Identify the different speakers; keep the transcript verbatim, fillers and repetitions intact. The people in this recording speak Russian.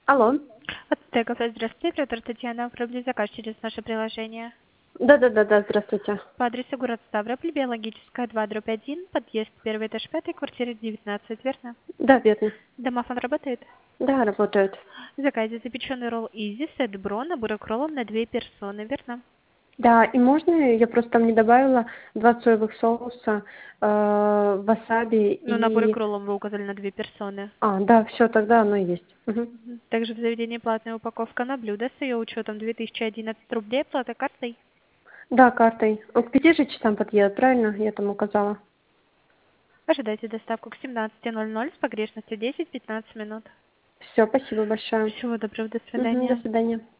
Speaker 1: Алло.
Speaker 2: Ацтек кафе, здравствуйте, оператор Татьяна. Оформили заказ через наше приложение.
Speaker 1: Да-да-да-да, здравствуйте.
Speaker 2: По адресу город Ставрополь, биологическая, два, дробь один, подъезд, первый этаж, пятый, квартира девятнадцать, верно?
Speaker 1: Да, верно.
Speaker 2: Домофон работает?
Speaker 1: Да, работает.
Speaker 2: В заказе запеченный ролл Изи, сет бро, набор роллов на две персоны, верно?
Speaker 1: Да, и можно, я просто там не добавила два соевых соуса, э, васаби
Speaker 2: Ну, набор
Speaker 1: и...
Speaker 2: роллов вы указали на две персоны.
Speaker 1: А, да, все, тогда оно есть. Мгм.
Speaker 2: Мгм. Также в заведении платная упаковка на блюдо с ее учетом две тысячи одиннадцать рублей, оплата картой.
Speaker 1: Да, картой. Он к пяти же часам подъедет, правильно? Я там указала.
Speaker 2: Ожидайте доставку к семнадцати ноль ноль с погрешностью десять-пятнадцать минут.
Speaker 1: Все, спасибо большое.
Speaker 2: Всего доброго, до
Speaker 1: Мгм, до
Speaker 2: свидания.
Speaker 1: свидания.